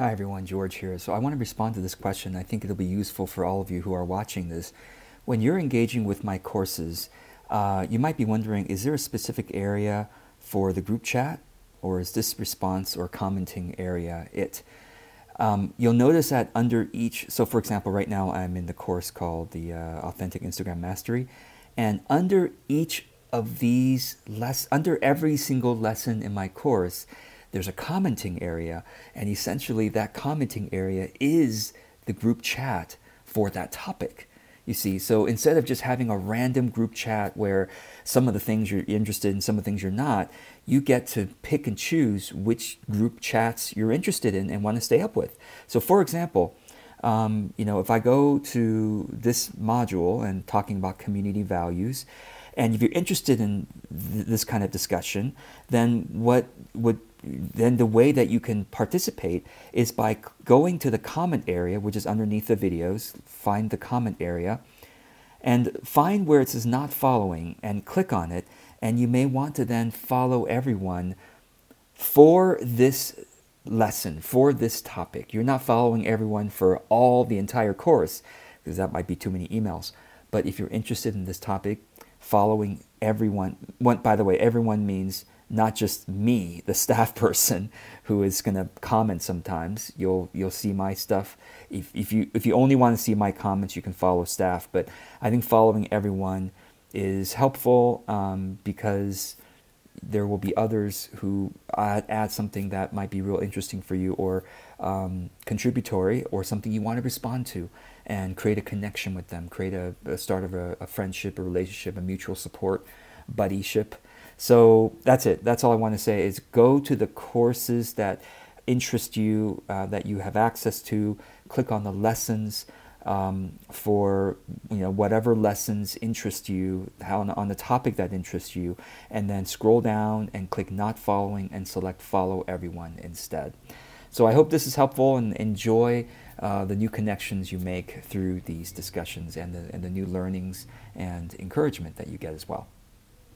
Hi everyone, George here. So I want to respond to this question. I think it'll be useful for all of you who are watching this. When you're engaging with my courses, you might be wondering, is there a specific area for the group chat, or is this response or commenting area it? You'll notice that under each, so for example, right now I'm in the course called the Authentic Instagram Mastery, and under each of these, under every single lesson in my course, there's a commenting area, and essentially that commenting area is the group chat for that topic. You see, so instead of just having a random group chat where some of the things you're interested in, some of the things you're not, you get to pick and choose which group chats you're interested in and want to stay up with. So for example, if I go to this module and talking about community values, and if you're interested in this kind of discussion, then then the way that you can participate is by going to the comment area, which is underneath the videos. Find the comment area and find where it says not following and click on it. And you may want to then follow everyone for this lesson, for this topic. You're not following everyone for the entire course, because that might be too many emails. But if you're interested in this topic, following everyone, by the way, everyone means not just me, the staff person who is going to comment sometimes. You'll see my stuff. If you only want to see my comments, you can follow staff. But I think following everyone is helpful because there will be others who add something that might be real interesting for you, or contributory, or something you want to respond to, and create a connection with them, create a start of a friendship, a relationship, a mutual support, buddyship. So that's it. That's all I want to say is go to the courses that interest you, that you have access to. Click on the lessons for whatever lessons interest you, on the topic that interests you, and then scroll down and click not following and select follow everyone instead. So I hope this is helpful, and enjoy the new connections you make through these discussions, and the new learnings and encouragement that you get as well.